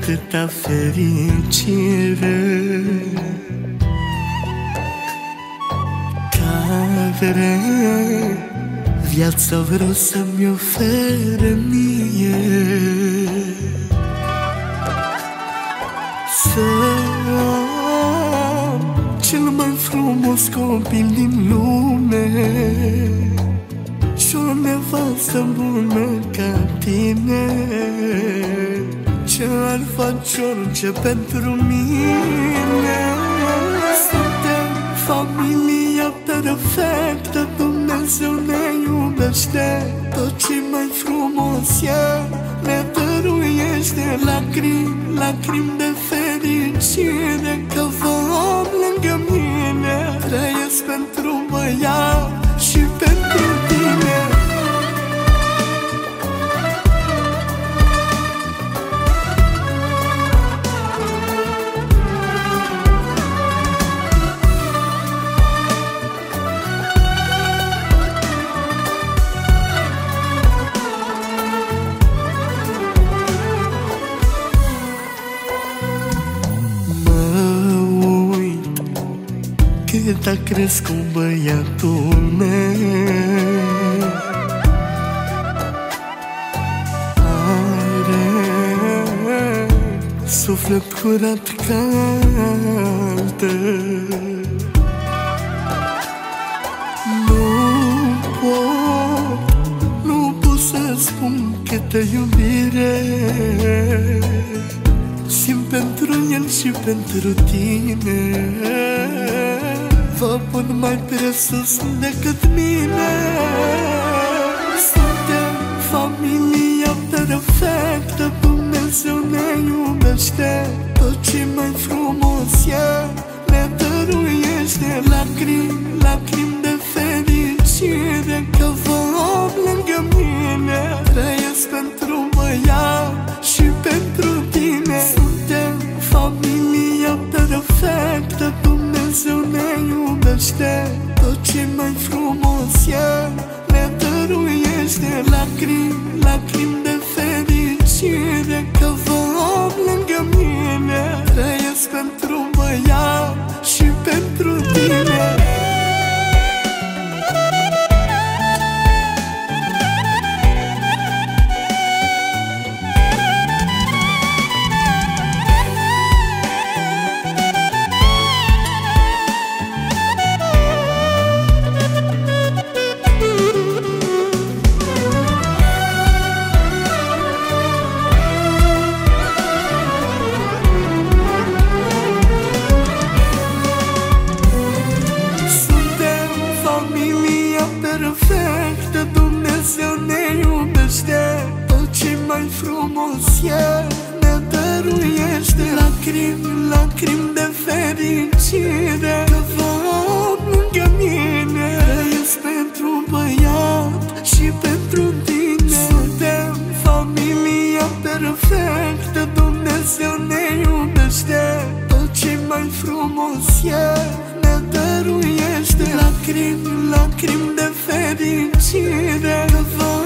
atâta fericire care viața vreau să-mi ofere mie. Să am cel mai frumos copil din lume și o nevastă bună ca tine, ce ar face orice pentru mine. Suntem familia perfectă, Dumnezeu ne iubește, tot ce mai frumos El ne dăruiește. Lacrimi, lacrimi de fericire că vă am lângă mine. Trăiesc pentru băiat și pentru tine. Cât a crescut băiatul meu, are suflet curat ca altă. Nu pot să spun câtă iubire simt pentru el și pentru tine. Vă pun mai presus decât mine. Suntem familia perfectă, Dumnezeu ne iubește, tot ce mai frumos El ne dăruiește. Lacrimi, lacrimi de fericire că vă am lângă mine. Trăiesc pentru băiat și pentru tine. Suntem familia perfectă, Dumnezeu ne iubește, tot ce mai frumos El ne dăruiește. Lacrimi, lacrimi de fericire că vă am lângă mine. Trăiesc pentru băiat și pentru tine. Perfectă, Dumnezeu ne iubește, tot ce mai frumos El ne dăruiește. Lacrimi, lacrimi de fericire că vă am lângă mine. Trăiesc pentru băiat și pentru tine. Suntem familia perfectă, Dumnezeu ne iubește, tot ce mai frumos El ne dăruiește. Lacrimi, lacrimi de fericire că vă